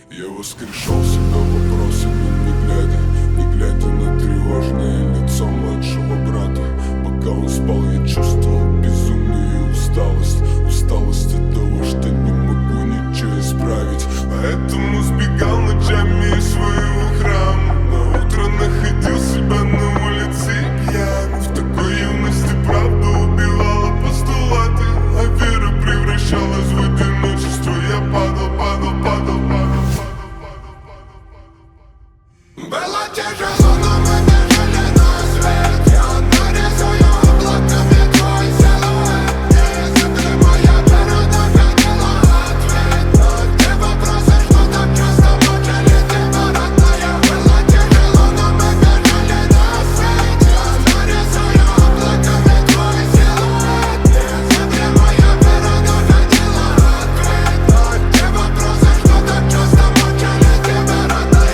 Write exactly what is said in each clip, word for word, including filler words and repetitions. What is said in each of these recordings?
Я воскрешал себя вопросами, не глядя, не глядя на тревожное лицо младшего брата. Пока он спал, я чувствовал безумную усталость. Усталость от того, что не могу ничего исправить. Поэтому сбегал ночами из своего храма. На утро находил себя на улице пьяным. В такой юности правда убивала постулаты, а вера превращалась в одиночество. Я падал, падал, падал, падал. Было тяжело, но мы бежали на свет. Я нарисую облаками твой силуэт. Если моя вера находила ответ на те вопросы, что так часто мучили тебя, родная. Было тяжело, но мы бежали на свет. Я нарисую облаками твой силуэт. Если моя вера находила ответ на те вопросы, что так часто мучили тебя, родная.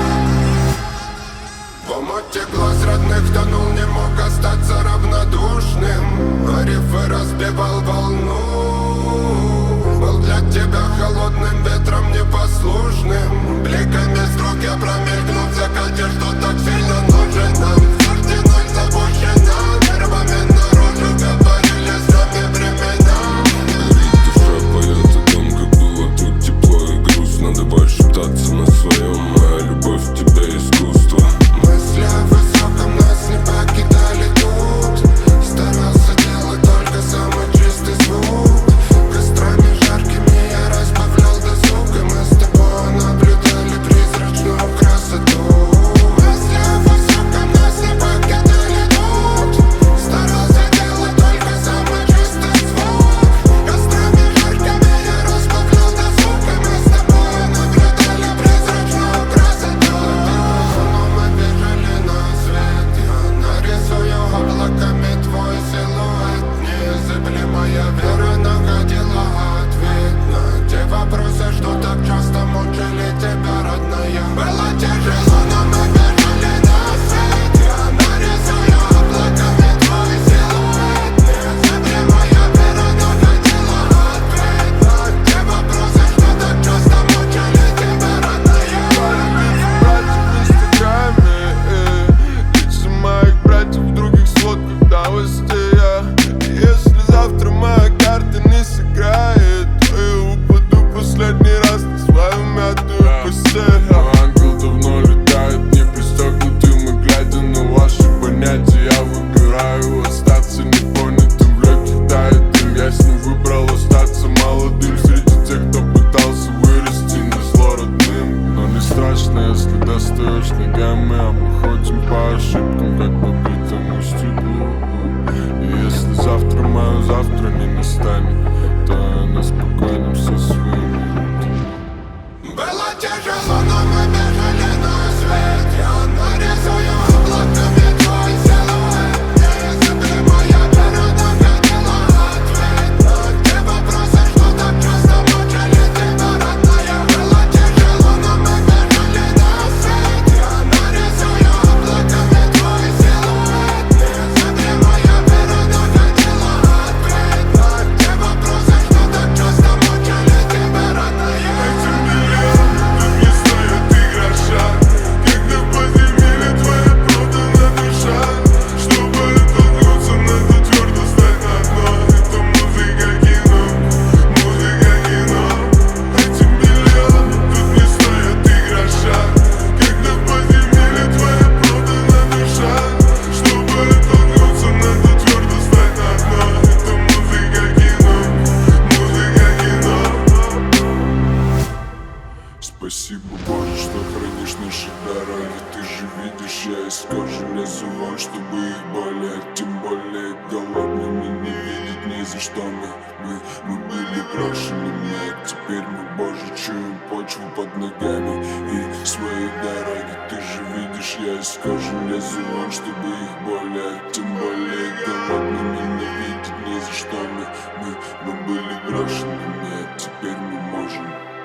В омуте глаз родных тонул, не мог остаться равнодушным. А рифы разбивал волну. Был для тебя холодным ветром непослушным. Бликами струк я промелькнул в закате, что так сильно нужен нам. В карте ноль запущена, нервами наружу говорили с нами времена. Горит душа, поет о том, как было тут тепло и грустно. Давай шептаться на своем, моя любовь в тебе искусство. Мысли о высоком нас не покидали тут. Старался делать только самый чистый звук. Кострами жаркими я разбавлял досуг, и мы с тобой наблюдали призрачную красоту. Мысли о высоком нас не покидали тут. Старался делать только самый чистый звук. Кострами жаркими я разбавлял досуг, и мы с тобой наблюдали призрачную красоту. Но мы бежали на свет. Я нарисую облаками твой силуэт. Неизъяснимая вера находила ответ на те вопросы, что так часто мучили тебя, родная. Было тяжело, но мы бежали на свет. Я нарисую облаками твой силуэт. Неизъяснимая вера находила ответ на те вопросы, что так часто мучили тебя, родная. Братьев в инстаграме, лица моих братьев в других сводках новостей. Если завтра моя карта не сыграет, то я упаду последний раз на свою мятую постель. Мой ангел давно летает непристегнутым, и глядя на ваши понятия, я выбираю остаться непонятым в легких таятым. Я с ним выбрал остаться молодым среди тех, кто пытался вырасти на зло родным. Но не страшно, если достаешь ногами, а мы ходим по ошибкам, как по битому стеклу. И если завтра мое завтра не настанет, то я на спокойном со своими. Было тяжело, но мы бежали на свет. Я нарисую облаками твой силуэт. Неизъяснимая вера находила ответ на те вопросы, что так часто мучили тебя, родная. Было тяжело, но мы бежали на свет. Я нарисую облаками твой силуэт. Неизъяснимая вера находила ответ на те вопросы, что так часто мучили тебя, родная. Эти миллионы не стоят и гроша, когда в подземелье твоя продана душа. Чтобы оттолкнуться, надо твердо стать на дно. Это музыка кино, музыка кино. Эти миллионы тут не стоят и гроша, когда в подземелье твоя продана душа. Чтобы оттолкнуться, надо твердо стать на дно. Это музыка кино, музыка кино. Спасибо, Боже, что хранишь наши дороги. Ты же видишь, я из кожи лезу вон, чтобы их болеть. Тем более голодными не видеть ни за что мы Мы, мы были брошенными, а теперь мы, Боже, чуем почву под ногами и свои дороги. Ты же видишь, я из кожи лезу вон, чтобы их болеть. Тем более голодными не видеть ни за что мы Мы, мы были брошенными, а теперь мы можем